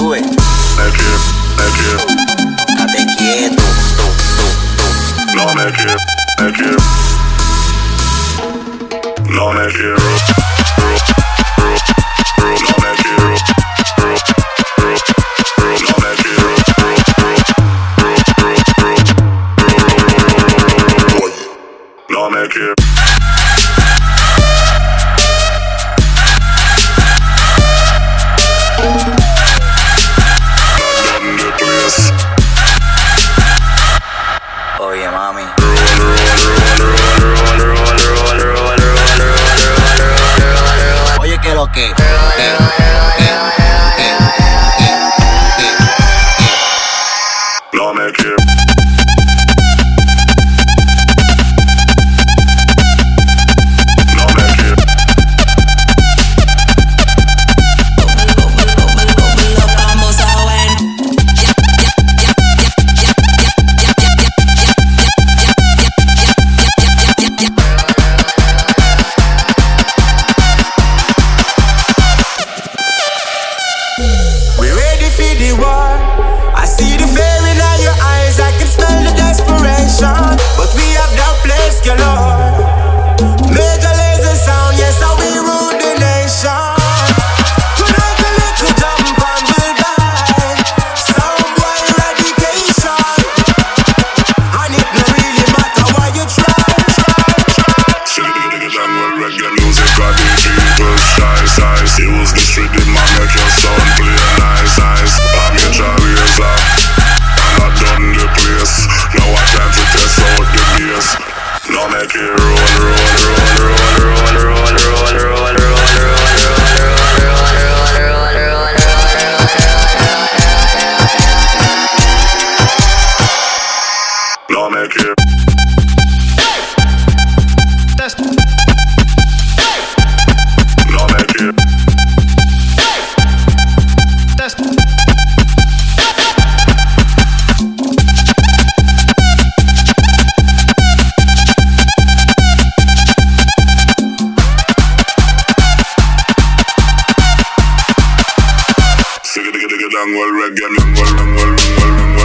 sube. Date quieto, No me quiero. No me quiero. Oye, mami. Oye, que lo que. No me quiero. We ready for the war. I see the fear in all your eyes, I can smell the desperation. But we have that place galore. Major laser sound, yes, how we rule the nation. Tonight a little jump and we'll die. Sound boy eradication. And it no really matter why you try. Well, reggae music got the people's size. Use this rhythm and make your sound play nice. I'm your trailblazer, and I done the place. Now I time to test out the bass. Now make it roll. Now make it. Well, reggae, well.